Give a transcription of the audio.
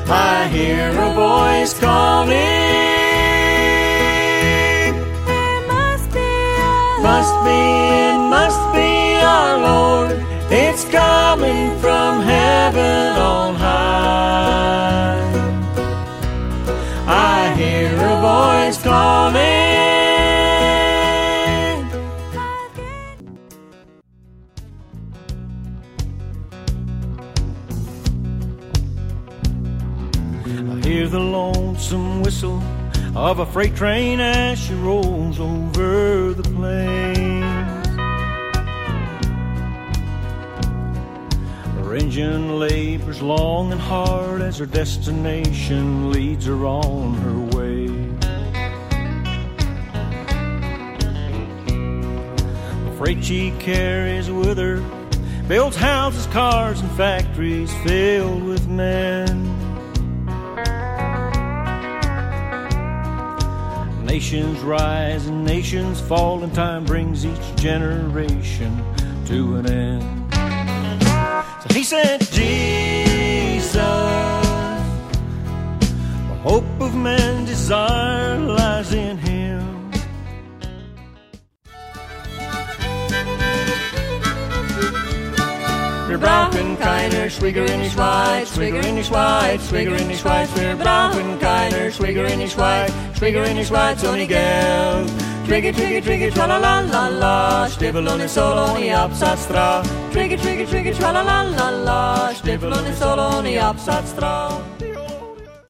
I hear a voice calling. It must be our Lord. It's coming from heaven on high. I hear a voice calling. I hear the lonesome whistle of a freight train as she rolls over the plains. Her engine labors long and hard as her destination leads her on her way. The freight she carries with her builds houses, cars, and factories filled with men. Nations rise and nations fall, and time brings each generation to an end. So he said, Jesus, the hope of man's desire lies in him. Wir brauchen keine Schwieger in die Schweiz, Schwieger in die Schweiz, Schwieger in die Schweiz. Wir brauchen keine Schwieger in die Schweiz, Schwieger in die Schweiz ohne Geld. Trigger, trigger, trigger, tralalalala, Stiefel ohne Solo ohne Absatz drauf. Trigger, trigger, trigger, tralalalala, Stiefel ohne Solo ohne Absatz drauf.